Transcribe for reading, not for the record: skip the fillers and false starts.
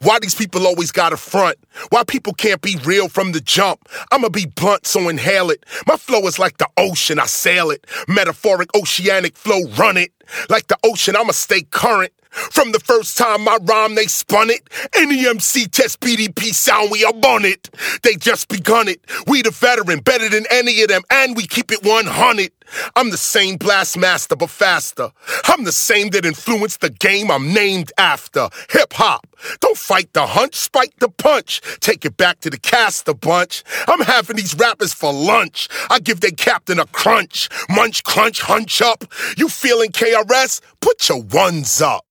Why these people always gotta front? Why people can't be real from the jump? I'ma be blunt, so inhale it. My flow is like the ocean, I sail it. Metaphoric, oceanic flow, run it. Like the ocean, I'ma stay current. From the first time I rhyme, they spun it. Any MC test BDP sound, we up on it. They just begun it. We the veteran, better than any of them, and we keep it 100. I'm the same blast master, but faster. I'm the same that influenced the game I'm named after. Hip-hop. Don't fight the hunch, spike the punch. Take it back to the cast a bunch. I'm having these rappers for lunch. I give their captain a crunch. Munch, crunch, hunch up. You feeling KRS? Put your ones up.